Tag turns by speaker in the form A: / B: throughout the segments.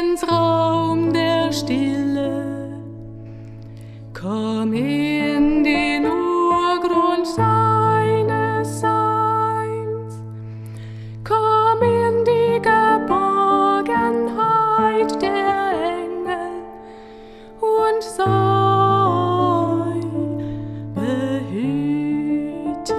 A: ins Raum der Stille, komm in den Urgrund seines Seins, komm in die Geborgenheit der Engel und sei behütet.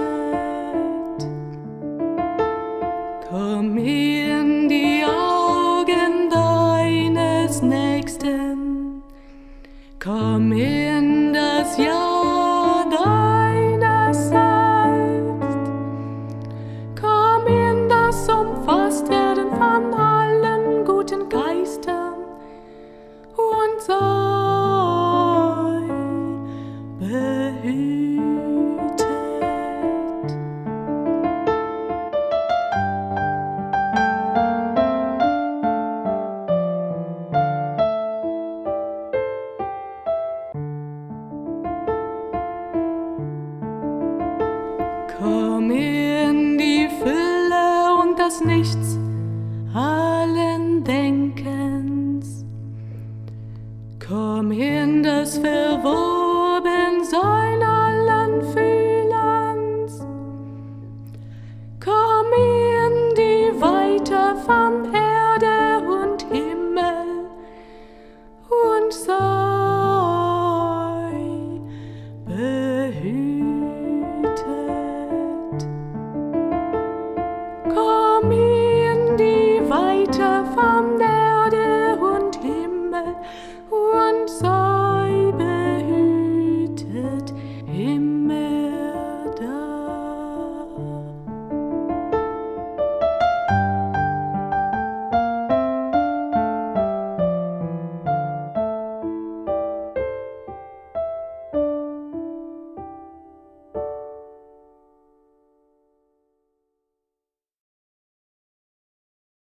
A: Komm in die Augen deines Nächsten, komm in das Ja deines Selbst, komm in das Umfasstwerden von allen guten Geistern und sei behütet. Komm in die Fülle und das Nichts allen Denkens, komm in das Verworrene